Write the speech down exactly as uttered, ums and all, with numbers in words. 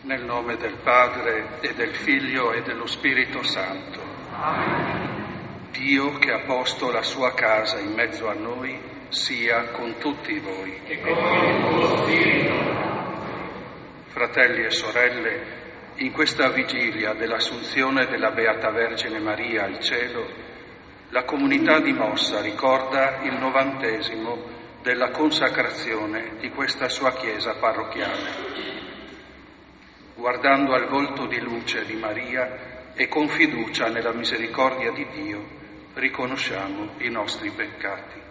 Nel nome del Padre e del Figlio e dello Spirito Santo. Amen. Dio che ha posto la sua casa in mezzo a noi sia con tutti voi. E con il tuo spirito. Fratelli e sorelle, in questa vigilia dell'Assunzione della Beata Vergine Maria al cielo, la comunità di Mossa ricorda il novantesimo della consacrazione di questa sua chiesa parrocchiale. Guardando al volto di luce di Maria e con fiducia nella misericordia di Dio, riconosciamo i nostri peccati.